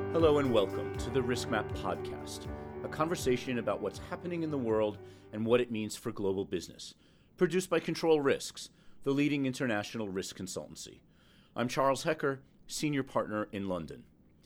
Hello and welcome to the RiskMap podcast, a conversation about what's happening in the world and what it means for global business. Produced by Control Risks, the leading international risk consultancy. I'm Charles Hecker, senior partner in London.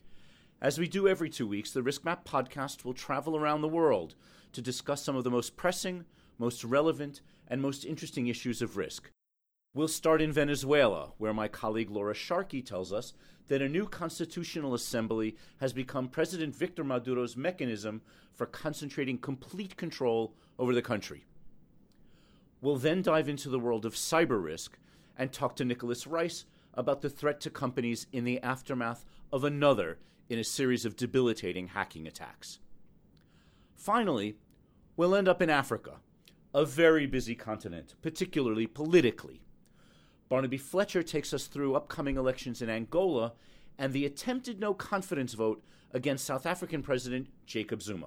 As we do every 2 weeks, the RiskMap podcast will travel around the world to discuss some of the most pressing, most relevant, and most interesting issues of risk. We'll start in Venezuela, where my colleague Laura Sharkey tells us that a new constitutional assembly has become President Victor Maduro's mechanism for concentrating complete control over the country. We'll then dive into the world of cyber risk and talk to Nicholas Rice about the threat to companies in the aftermath of another in a series of debilitating hacking attacks. Finally, we'll end up in Africa, a very busy continent, particularly politically. Barnaby Fletcher takes us through upcoming elections in Angola and the attempted no-confidence vote against South African President Jacob Zuma.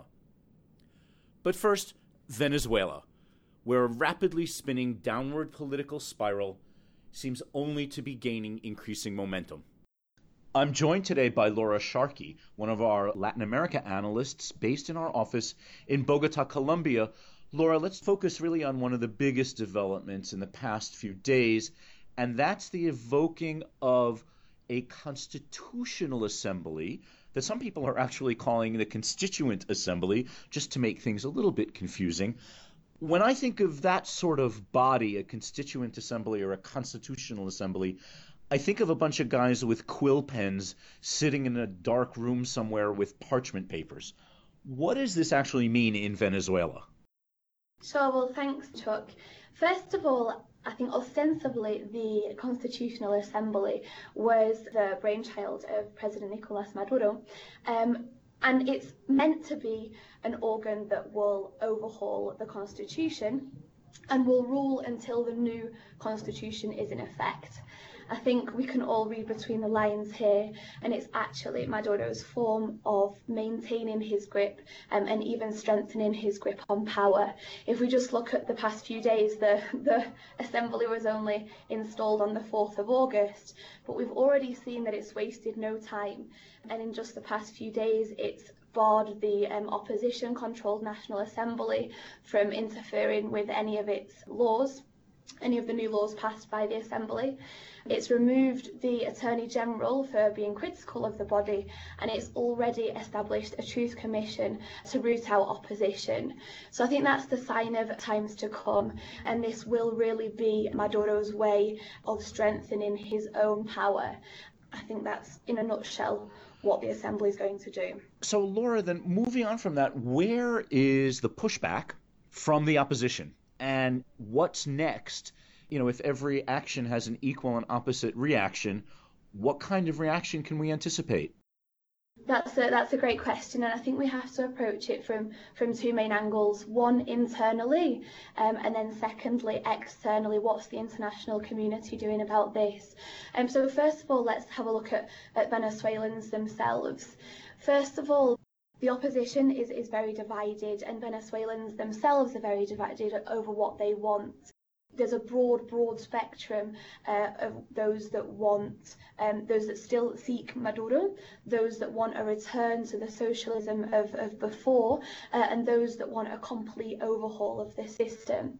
But first, Venezuela, where a rapidly spinning downward political spiral seems only to be gaining increasing momentum. I'm joined today by Laura Sharkey, one of our Latin America analysts based in our office in Bogota, Colombia. Laura, let's focus really on one of the biggest developments in the past few days, and that's the evoking of a constitutional assembly that some people are actually calling the Constituent Assembly, just to make things a little bit confusing. When I think of that sort of body, a constituent assembly or a constitutional assembly, I think of a bunch of guys with quill pens sitting in a dark room somewhere with parchment papers. What does this actually mean in Venezuela? Sure, well, thanks, Chuck. First of all, I think ostensibly the Constitutional Assembly was the brainchild of President Nicolas Maduro, and it's meant to be an organ that will overhaul the Constitution and will rule until the new Constitution is in effect. I think we can all read between the lines here, and it's actually Maduro's form of maintaining his grip and even strengthening his grip on power. If we just look at the past few days, the assembly was only installed on the 4th of August, but we've already seen that it's wasted no time, and in just the past few days it's barred the opposition-controlled National Assembly from interfering with any of its laws, any of the new laws passed by the Assembly. It's removed the Attorney General for being critical of the body, and it's already established a Truth Commission to root out opposition. So I think that's the sign of times to come, and this will really be Maduro's way of strengthening his own power. I think that's, in a nutshell, what the Assembly is going to do. So Laura, then moving on from that, where is the pushback from the opposition? And what's next? You know, if every action has an equal and opposite reaction, what kind of reaction can we anticipate? That's a great question, and I think we have to approach it from two main angles. One, internally, and then secondly, externally. What's the international community doing about this? So first of all, let's have a look at Venezuelans themselves. First of all, the opposition is very divided, and Venezuelans themselves are very divided over what they want. There's a broad spectrum of those that want, those that still seek Maduro, those that want a return to the socialism of before, and those that want a complete overhaul of the system.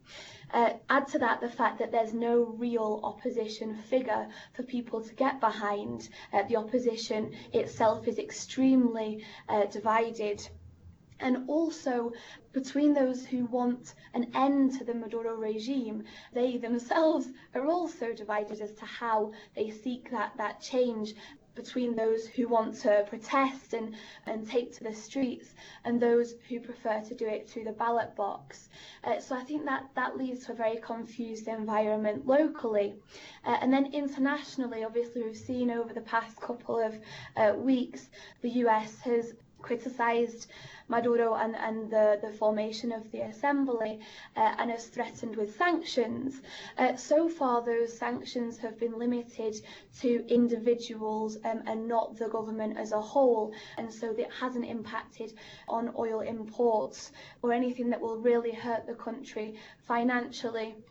Add to that the fact that there's no real opposition figure for people to get behind. The opposition itself is extremely divided. And also, between those who want an end to the Maduro regime, they themselves are also divided as to how they seek that change, between those who want to protest and take to the streets and those who prefer to do it through the ballot box. So I think that leads to a very confused environment locally. And then internationally, obviously, we've seen over the past couple of weeks, the US has criticised Maduro and the formation of the assembly and has threatened with sanctions. So far, those sanctions have been limited to individuals and not the government as a whole, and so it hasn't impacted on oil imports or anything that will really hurt the country financially.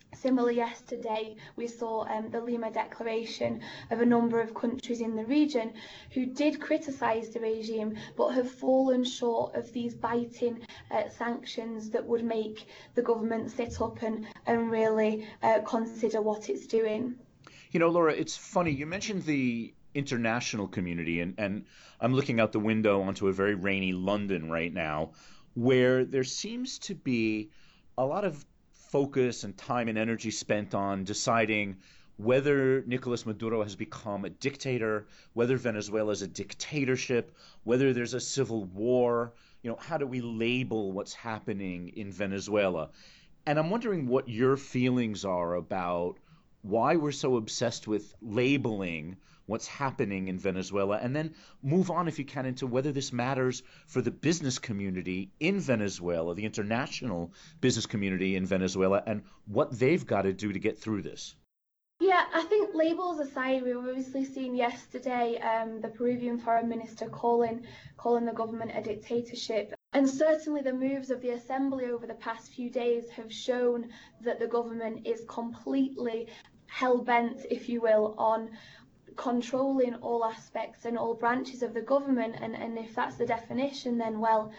Similarly, yesterday we saw the Lima Declaration of a number of countries in the region who did criticise the regime but have fallen short of these biting sanctions that would make the government sit up and really consider what it's doing. You know, Laura, it's funny. You mentioned the international community, and I'm looking out the window onto a very rainy London right now, where there seems to be a lot of focus and time and energy spent on deciding whether Nicolas Maduro has become a dictator, whether Venezuela is a dictatorship, whether there's a civil war. You know, how do we label what's happening in Venezuela? And I'm wondering what your feelings are about why we're so obsessed with labeling what's happening in Venezuela, and then move on, if you can, into whether this matters for the business community in Venezuela, the international business community in Venezuela, and what they've got to do to get through this. Yeah, I think labels aside, we've obviously seen yesterday the Peruvian foreign minister calling the government a dictatorship. And certainly the moves of the assembly over the past few days have shown that the government is completely hell-bent, if you will, on controlling all aspects and all branches of the government. And if that's the definition, then well,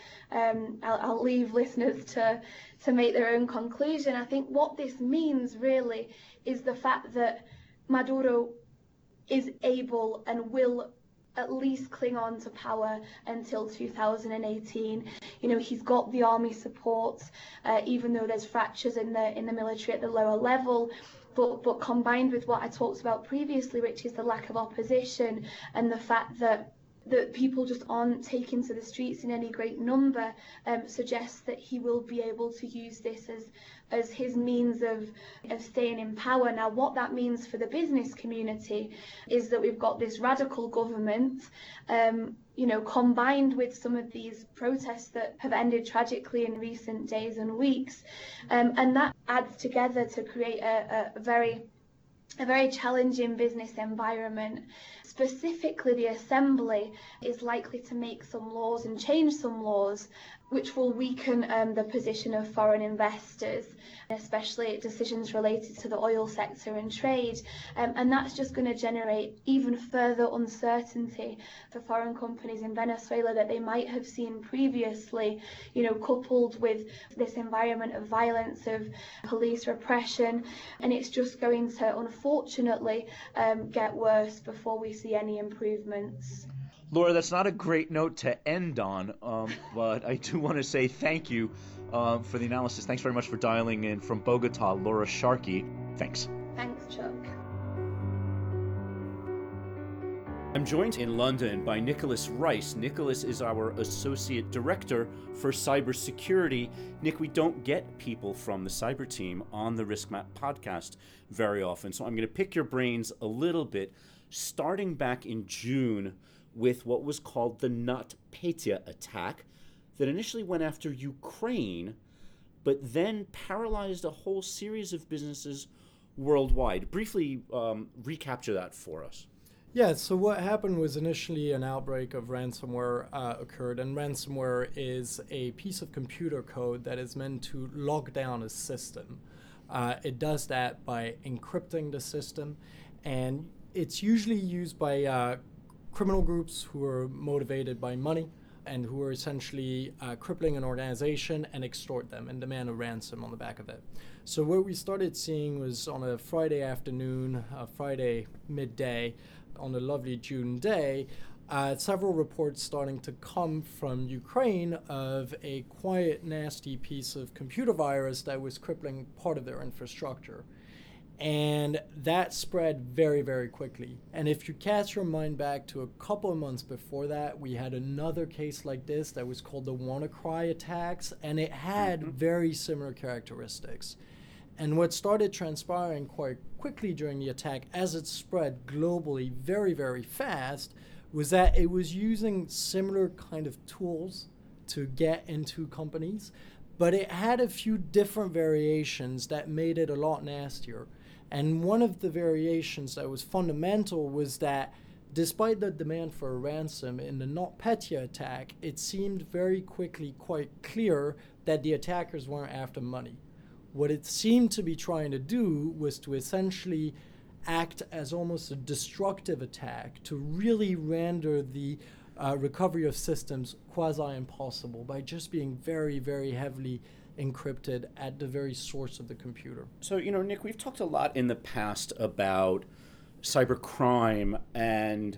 I'll leave listeners to make their own conclusion. I think what this means really is the fact that Maduro is able and will at least cling on to power until 2018. You know, he's got the army support, even though there's fractures in the military at the lower level. But combined with what I talked about previously, which is the lack of opposition and the fact that people just aren't taken to the streets in any great number, suggests that he will be able to use this as his means of staying in power. Now, what that means for the business community is that we've got this radical government, combined with some of these protests that have ended tragically in recent days and weeks, and that adds together to create a very challenging business environment. Specifically, the Assembly is likely to make some laws and change some laws which will weaken the position of foreign investors, especially decisions related to the oil sector and trade. And that's just going to generate even further uncertainty for foreign companies in Venezuela that they might have seen previously, coupled with this environment of violence, of police repression. And it's just going to, unfortunately, get worse before we see any improvements. Laura, that's not a great note to end on, but I do want to say thank you for the analysis. Thanks very much for dialing in from Bogota, Laura Sharkey. Thanks. Thanks, Chuck. I'm joined in London by Nicholas Rice. Nicholas is our Associate Director for Cybersecurity. Nick, we don't get people from the cyber team on the RiskMap podcast very often, so I'm going to pick your brains a little bit, starting back in June with what was called the NotPetya attack that initially went after Ukraine, but then paralyzed a whole series of businesses worldwide. Briefly recapture that for us. Yeah, so what happened was initially an outbreak of ransomware occurred, and ransomware is a piece of computer code that is meant to lock down a system. It does that by encrypting the system, and it's usually used by criminal groups who are motivated by money and who are essentially crippling an organization and extort them and demand a ransom on the back of it. So what we started seeing was on a Friday afternoon, Friday midday, on a lovely June day, several reports starting to come from Ukraine of a quiet, nasty piece of computer virus that was crippling part of their infrastructure. And that spread very, very quickly. And if you cast your mind back to a couple of months before that, we had another case like this that was called the WannaCry attacks, and it had very similar characteristics. And what started transpiring quite quickly during the attack, as it spread globally very, very fast, was that it was using similar kind of tools to get into companies, but it had a few different variations that made it a lot nastier. And one of the variations that was fundamental was that despite the demand for a ransom in the NotPetya attack, it seemed very quickly quite clear that the attackers weren't after money. What it seemed to be trying to do was to essentially act as almost a destructive attack to really render the recovery of systems quasi-impossible by just being very, very heavily encrypted at the very source of the computer. So, Nick, we've talked a lot in the past about cybercrime and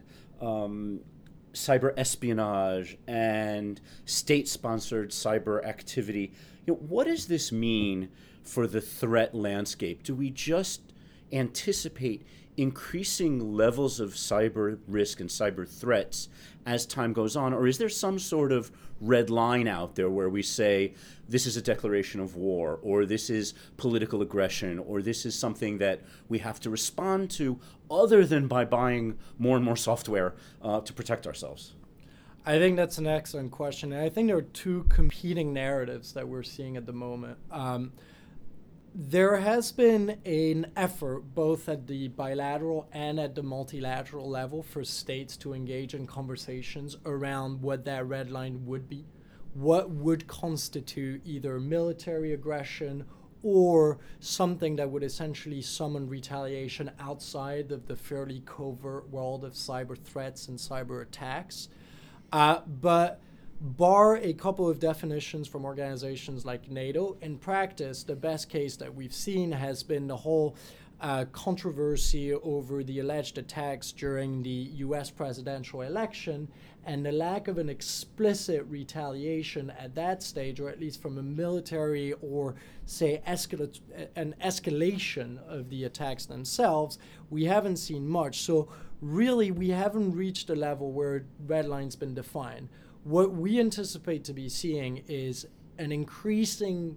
cyber espionage and state-sponsored cyber activity. What does this mean for the threat landscape? Do we just anticipate increasing levels of cyber risk and cyber threats as time goes on, or is there some sort of red line out there where we say this is a declaration of war, or this is political aggression, or this is something that we have to respond to other than by buying more and more software to protect ourselves? I think that's an excellent question, and I think there are two competing narratives that we're seeing at the moment. There has been an effort both at the bilateral and at the multilateral level for states to engage in conversations around what that red line would be, what would constitute either military aggression or something that would essentially summon retaliation outside of the fairly covert world of cyber threats and cyber attacks. But bar a couple of definitions from organizations like NATO, in practice, the best case that we've seen has been the whole controversy over the alleged attacks during the US presidential election and the lack of an explicit retaliation at that stage, or at least from a military or, say, an escalation of the attacks themselves. We haven't seen much. So really, we haven't reached a level where red line's been defined. What we anticipate to be seeing is an increasing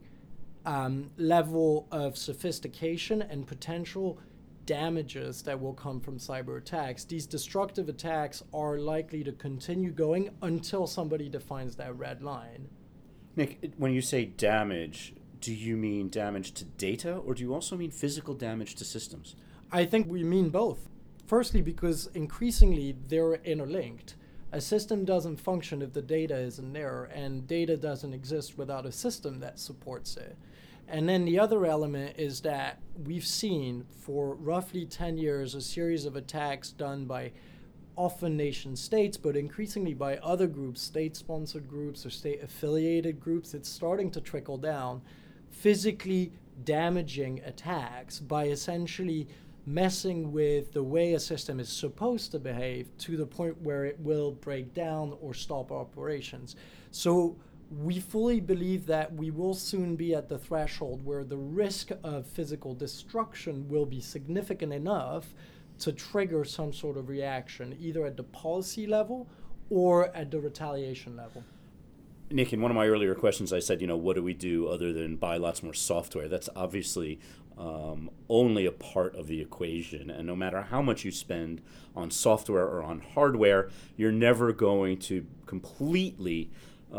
level of sophistication and potential damages that will come from cyber attacks. These destructive attacks are likely to continue going until somebody defines that red line. Nick, when you say damage, do you mean damage to data, or do you also mean physical damage to systems? I think we mean both. Firstly, because increasingly they're interlinked. A system doesn't function if the data isn't there, and data doesn't exist without a system that supports it. And then the other element is that we've seen for roughly 10 years a series of attacks done by often nation states, but increasingly by other groups, state-sponsored groups or state-affiliated groups. It's starting to trickle down, physically damaging attacks by essentially messing with the way a system is supposed to behave to the point where it will break down or stop operations. So we fully believe that we will soon be at the threshold where the risk of physical destruction will be significant enough to trigger some sort of reaction, either at the policy level or at the retaliation level. Nick, in one of my earlier questions, I said, what do we do other than buy lots more software? That's obviously only a part of the equation. And no matter how much you spend on software or on hardware, you're never going to completely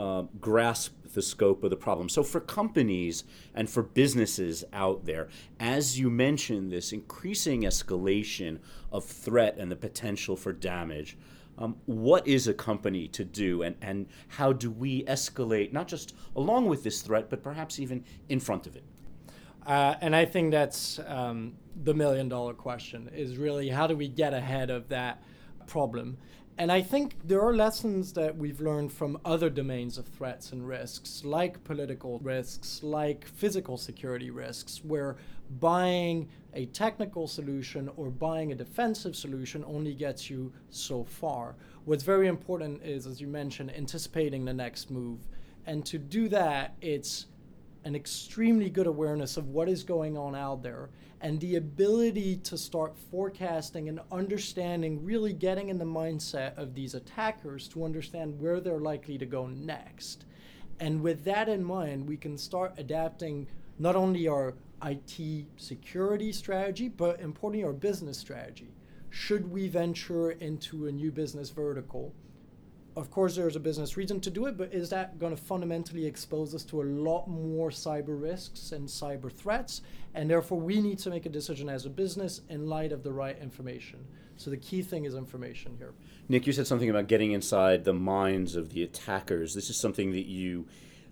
grasp the scope of the problem. So for companies and for businesses out there, as you mentioned, this increasing escalation of threat and the potential for damage, what is a company to do, and how do we escalate, not just along with this threat, but perhaps even in front of it? And I think that's the million-dollar question, is really how do we get ahead of that problem? And I think there are lessons that we've learned from other domains of threats and risks, like political risks, like physical security risks, where buying a technical solution or buying a defensive solution only gets you so far. What's very important is, as you mentioned, anticipating the next move. And to do that, it's an extremely good awareness of what is going on out there and the ability to start forecasting and understanding, really getting in the mindset of these attackers to understand where they're likely to go next. And with that in mind, we can start adapting not only our IT security strategy, but importantly, our business strategy. Should we venture into a new business vertical? Of course, there's a business reason to do it, but is that going to fundamentally expose us to a lot more cyber risks and cyber threats? And therefore, we need to make a decision as a business in light of the right information. So the key thing is information here. Nick, you said something about getting inside the minds of the attackers. This is something that you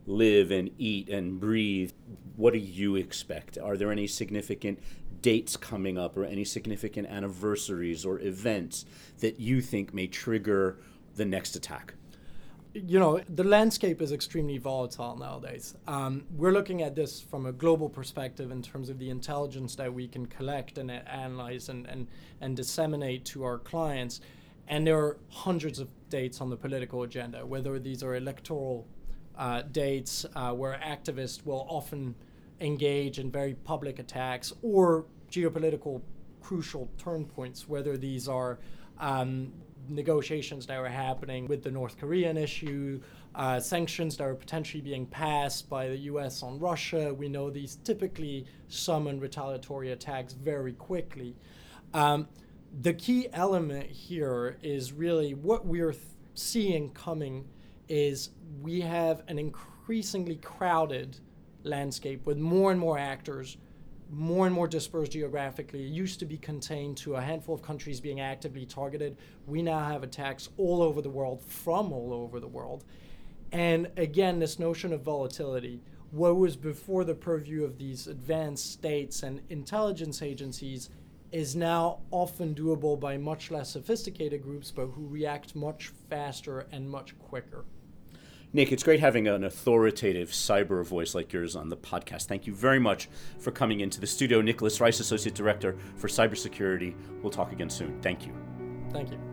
live and eat and breathe. What do you expect? Are there any significant dates coming up or any significant anniversaries or events that you think may trigger the next attack? You know, the landscape is extremely volatile nowadays. We're looking at this from a global perspective in terms of the intelligence that we can collect and analyze and disseminate to our clients. And there are hundreds of dates on the political agenda, whether these are electoral dates where activists will often engage in very public attacks, or geopolitical crucial turn points, whether these are negotiations that are happening with the North Korean issue, sanctions that are potentially being passed by the US on Russia. We know these typically summon retaliatory attacks very quickly. The key element here is really what we're seeing coming is we have an increasingly crowded landscape with more and more actors, more and more dispersed geographically. It used to be contained to a handful of countries being actively targeted. We now have attacks all over the world, from all over the world. And again, this notion of volatility, what was before the purview of these advanced states and intelligence agencies is now often doable by much less sophisticated groups, but who react much faster and much quicker. Nick, it's great having an authoritative cyber voice like yours on the podcast. Thank you very much for coming into the studio. Nicholas Rice, Associate Director for Cybersecurity. We'll talk again soon. Thank you. Thank you.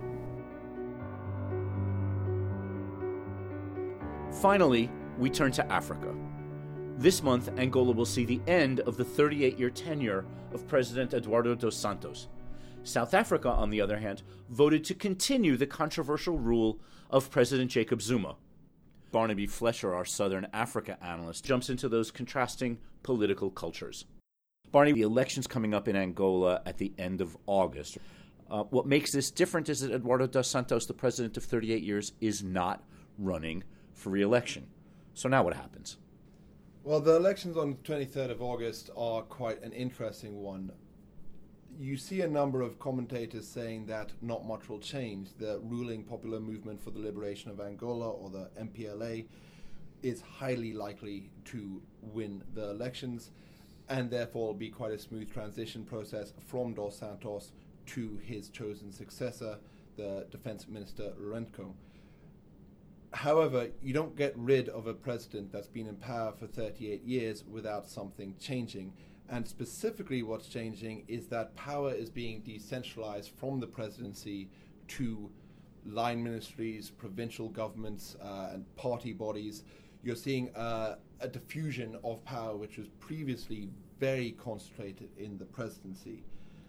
Finally, we turn to Africa. This month, Angola will see the end of the 38-year tenure of President Eduardo dos Santos. South Africa, on the other hand, voted to continue the controversial rule of President Jacob Zuma. Barnaby Flesher, our Southern Africa analyst, jumps into those contrasting political cultures. Barney, the election's coming up in Angola at the end of August. What makes this different is that Eduardo dos Santos, the president of 38 years, is not running for re-election. So now what happens? Well, the elections on the 23rd of August are quite an interesting one. You see a number of commentators saying that not much will change. The ruling Popular Movement for the Liberation of Angola, or the MPLA, is highly likely to win the elections, and therefore will be quite a smooth transition process from Dos Santos to his chosen successor, the Defense Minister Lourenço. However, you don't get rid of a president that's been in power for 38 years without something changing. And specifically what's changing is that power is being decentralized from the presidency to line ministries, provincial governments, and party bodies. You're seeing a diffusion of power which was previously very concentrated in the presidency.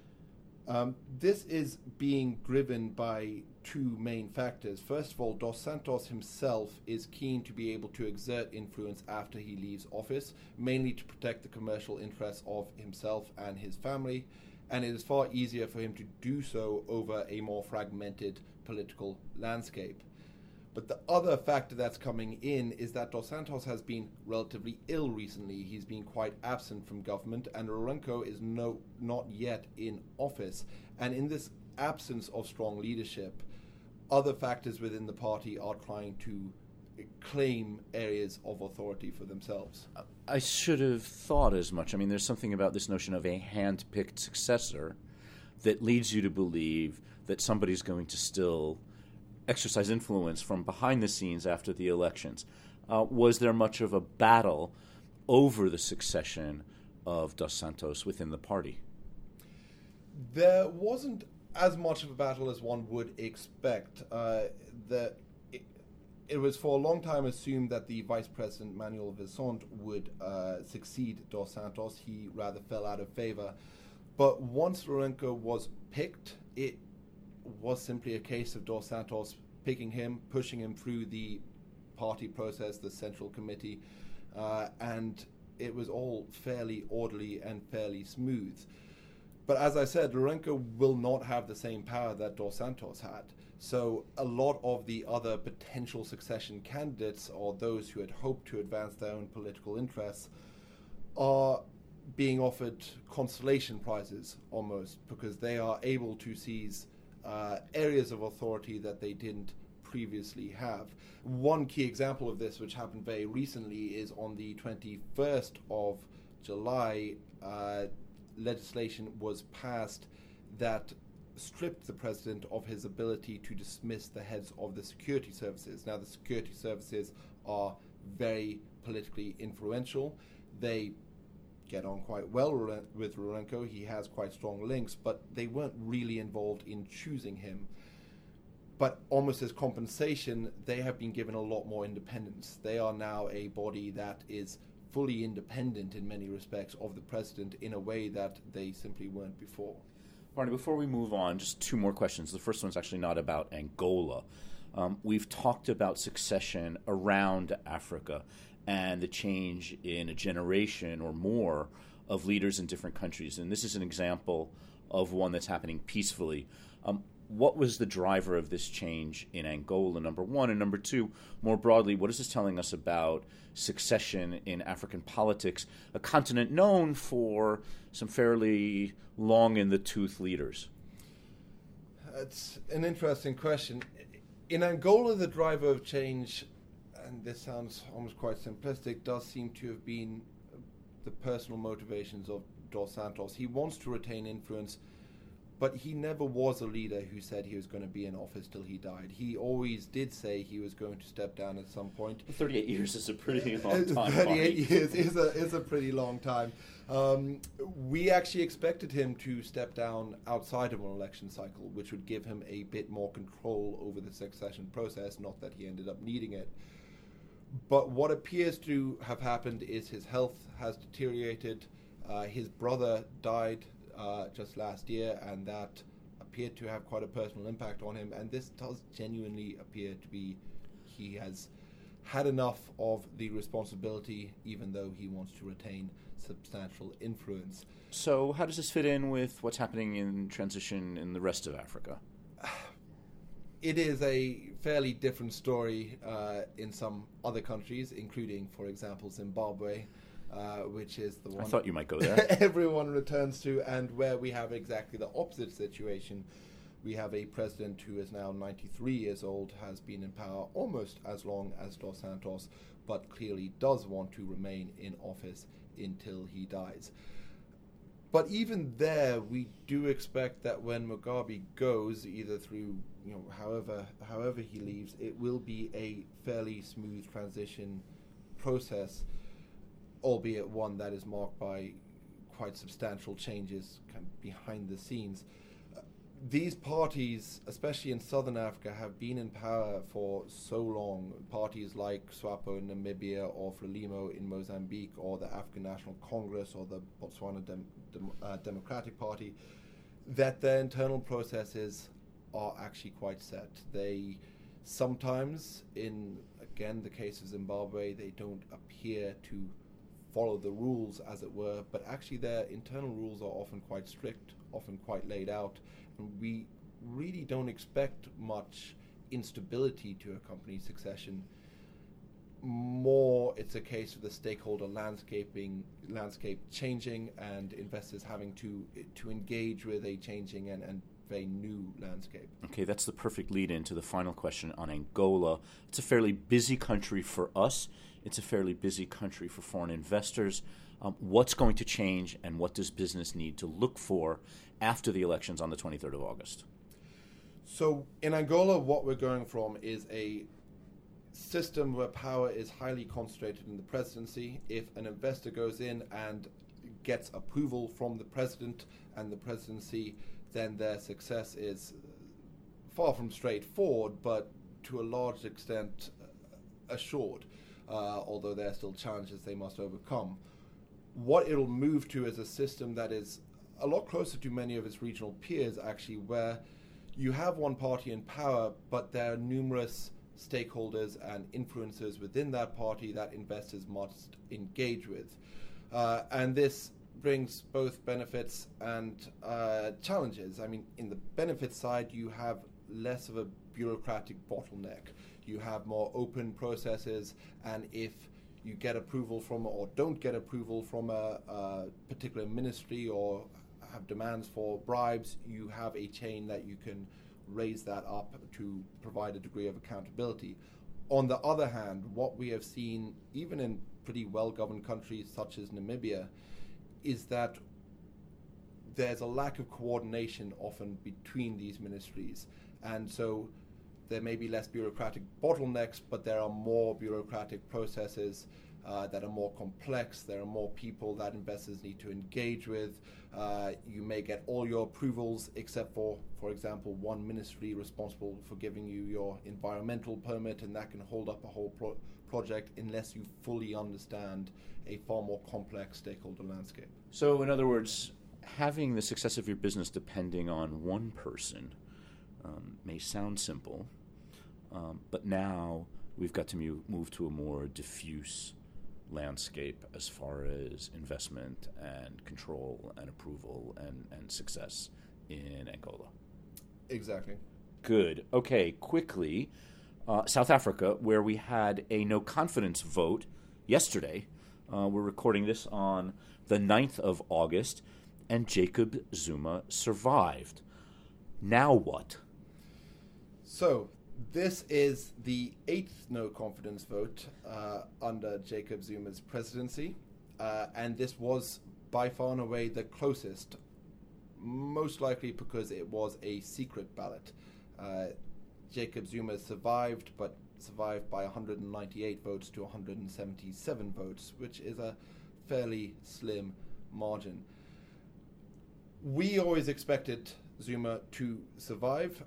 This is being driven by two main factors. First of all, Dos Santos himself is keen to be able to exert influence after he leaves office, mainly to protect the commercial interests of himself and his family, and it is far easier for him to do so over a more fragmented political landscape. But the other factor that's coming in is that Dos Santos has been relatively ill recently. He's been quite absent from government, and Lourenço is not yet in office. And in this absence of strong leadership, other factors within the party are trying to claim areas of authority for themselves. I should have thought as much. I mean, there's something about this notion of a hand-picked successor that leads you to believe that somebody's going to still exercise influence from behind the scenes after the elections. Was there much of a battle over the succession of Dos Santos within the party? There wasn't as much of a battle as one would expect. It was for a long time assumed that the Vice President Manuel Visonte would succeed Dos Santos. He rather fell out of favor. But once Lourenço was picked, it was simply a case of Dos Santos picking him, pushing him through the party process, the central committee, and it was all fairly orderly and fairly smooth. But as I said, Lourenço will not have the same power that Dos Santos had. So a lot of the other potential succession candidates, or those who had hoped to advance their own political interests, are being offered consolation prizes almost, because they are able to seize areas of authority that they didn't previously have. One key example of this, which happened very recently, is on the 21st of July, legislation was passed that stripped the president of his ability to dismiss the heads of the security services. Now, the security services are very politically influential. They get on quite well with Rurenko. He has quite strong links, but they weren't really involved in choosing him. But almost as compensation, they have been given a lot more independence. They are now a body that is fully independent in many respects of the president in a way that they simply weren't before. Barney, before we move on, just two more questions. The first one's actually not about Angola. We've talked about succession around Africa and the change in a generation or more of leaders in different countries. And this is an example of one that's happening peacefully. What was the driver of this change in Angola, number one? And number two, more broadly, what is this telling us about succession in African politics, a continent known for some fairly long-in-the-tooth leaders? It's an interesting question. In Angola, the driver of change, and this sounds almost quite simplistic, does seem to have been the personal motivations of Dos Santos. He wants to retain influence, but he never was a leader who said he was going to be in office till he died. He always did say he was going to step down at some point. 38 years is a pretty long time. 38 years is a pretty long time. We actually expected him to step down outside of an election cycle, which would give him a bit more control over the succession process, not that he ended up needing it. But what appears to have happened is his health has deteriorated. His brother died just last year, and that appeared to have quite a personal impact on him. And this does genuinely appear to be he has had enough of the responsibility, even though he wants to retain substantial influence. So how does this fit in with what's happening in transition in the rest of Africa? It is a fairly different story in some other countries, including, for example, Zimbabwe, which is the one I thought you might go there. everyone returns to, and where we have exactly the opposite situation. We have a president who is now 93 years old, has been in power almost as long as Dos Santos, but clearly does want to remain in office until he dies. But even there, we do expect that when Mugabe goes, either through, however he leaves, it will be a fairly smooth transition process, albeit one that is marked by quite substantial changes kind of behind the scenes. These parties, especially in southern Africa, have been in power for so long. Parties like SWAPO in Namibia, or Frelimo in Mozambique, or the African National Congress, or the Botswana Democratic Party, that their internal processes are actually quite set. They sometimes, in, again, the case of Zimbabwe, they don't appear to follow the rules, as it were, but actually their internal rules are often quite strict, often quite laid out. And we really don't expect much instability to accompany succession. More, it's a case of the stakeholder landscape changing and investors having to engage with a changing and very new landscape. Okay, that's the perfect lead-in to the final question on Angola. It's a fairly busy country for us. It's a fairly busy country for foreign investors. What's going to change, and what does business need to look for after the elections on the 23rd of August? So in Angola, what we're going from is a system where power is highly concentrated in the presidency. If an investor goes in and gets approval from the president and the presidency, then their success is far from straightforward, but to a large extent assured, although there are still challenges they must overcome. What it'll move to is a system that is a lot closer to many of its regional peers, actually, where you have one party in power, but there are numerous stakeholders and influencers within that party that investors must engage with. And this brings both benefits and challenges. I mean, in the benefit side, you have less of a bureaucratic bottleneck. You have more open processes, and if you get approval from or don't get approval from a particular ministry or have demands for bribes, you have a chain that you can raise that up to provide a degree of accountability. On the other hand, what we have seen, even in pretty well-governed countries such as Namibia, is that there's a lack of coordination often between these ministries. And so there may be less bureaucratic bottlenecks, but there are more bureaucratic processes that are more complex. There are more people that investors need to engage with. You may get all your approvals except for example, one ministry responsible for giving you your environmental permit, and that can hold up a whole project unless you fully understand a far more complex stakeholder landscape. So, in other words, having the success of your business depending on one person may sound simple, but now we've got to move to a more diffuse landscape as far as investment and control and approval and success in Angola. Exactly. Good. Okay, quickly, South Africa, where we had a no confidence vote yesterday. We're recording this on the 9th of August, and Jacob Zuma survived. Now what? So, this is the 8th no confidence vote under Jacob Zuma's presidency, and this was by far and away the closest, most likely because it was a secret ballot. Jacob Zuma survived, but survived by 198 votes to 177 votes, which is a fairly slim margin. We always expected Zuma to survive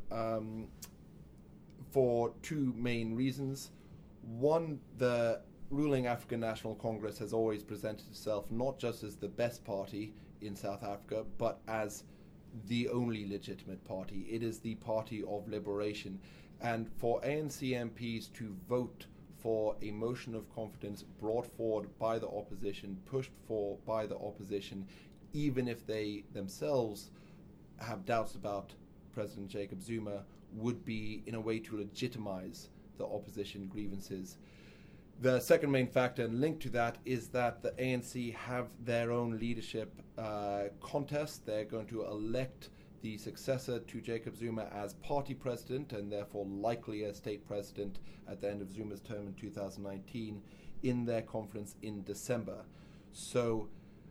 for two main reasons. One, the ruling African National Congress has always presented itself not just as the best party in South Africa, but as the only legitimate party. It is the party of liberation. And for ANC MPs to vote for a motion of confidence brought forward by the opposition, pushed for by the opposition, even if they themselves have doubts about President Jacob Zuma, would be in a way to legitimize the opposition grievances. The second main factor and link to that is that the ANC have their own leadership contest. They're going to elect the successor to Jacob Zuma as party president and therefore likely as state president at the end of Zuma's term in 2019 in their conference in December. So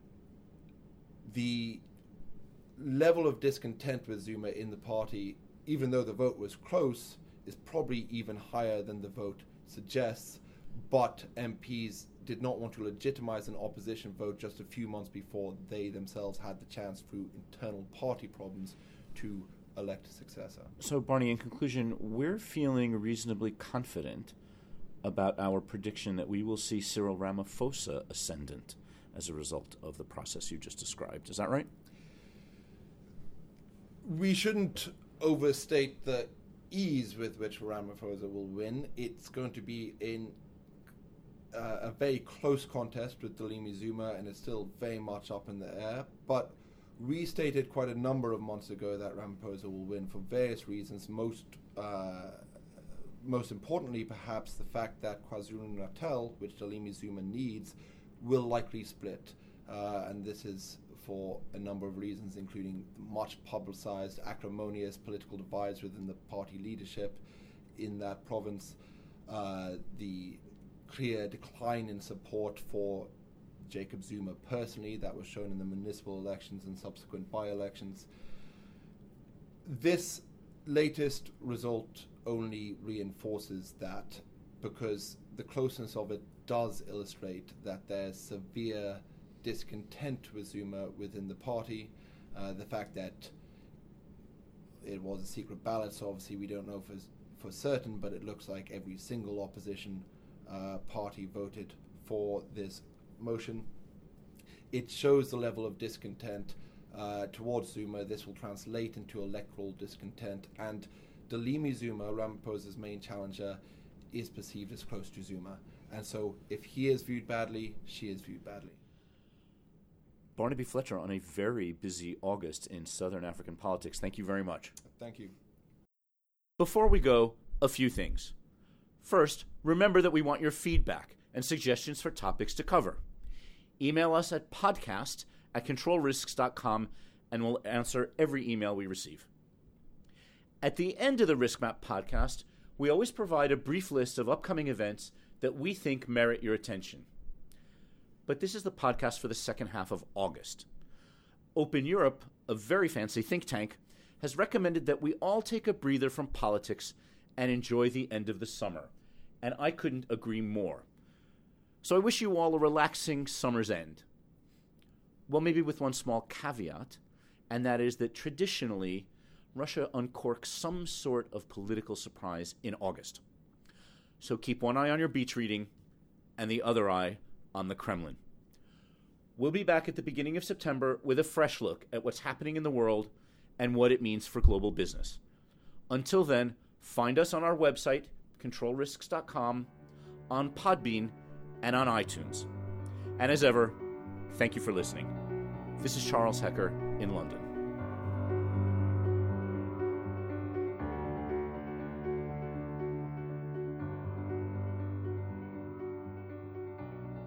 the level of discontent with Zuma in the party, even though the vote was close, is probably even higher than the vote suggests. But MPs did not want to legitimize an opposition vote just a few months before they themselves had the chance through internal party problems to elect a successor. So, Barney, in conclusion, we're feeling reasonably confident about our prediction that we will see Cyril Ramaphosa ascendant as a result of the process you just described. Is that right? We shouldn't overstate the ease with which Ramaphosa will win. It's going to be in a very close contest with Dlamini Zuma, and it's still very much up in the air. But we stated quite a number of months ago that Ramaphosa will win for various reasons. Most importantly, perhaps, the fact that KwaZulu-Natal, which Dlamini Zuma needs, will likely split. And this is for a number of reasons, including much publicized, acrimonious political divides within the party leadership in that province, the clear decline in support for Jacob Zuma personally that was shown in the municipal elections and subsequent by-elections. This latest result only reinforces that, because the closeness of it does illustrate that there's severe discontent with Zuma within the party. The fact that it was a secret ballot, so obviously we don't know for certain, but it looks like every single opposition party voted for this motion. It shows the level of discontent towards Zuma. This will translate into electoral discontent, and Dlamini Zuma, Ramaphosa's main challenger, is perceived as close to Zuma. And so if he is viewed badly, she is viewed badly. Barnaby Fletcher on a very busy August in Southern African politics. Thank you very much. Thank you. Before we go, a few things. First, remember that we want your feedback and suggestions for topics to cover. Email us at podcast@controlrisks.com and we'll answer every email we receive. At the end of the Risk Map podcast, we always provide a brief list of upcoming events that we think merit your attention. But this is the podcast for the second half of August. Open Europe, a very fancy think tank, has recommended that we all take a breather from politics and enjoy the end of the summer. And I couldn't agree more. So I wish you all a relaxing summer's end. Well, maybe with one small caveat, and that is that traditionally, Russia uncorks some sort of political surprise in August. So keep one eye on your beach reading and the other eye on the Kremlin. We'll be back at the beginning of September with a fresh look at what's happening in the world and what it means for global business. Until then, find us on our website, controlrisks.com, on Podbean, and on iTunes. And as ever, thank you for listening. This is Charles Hecker in London.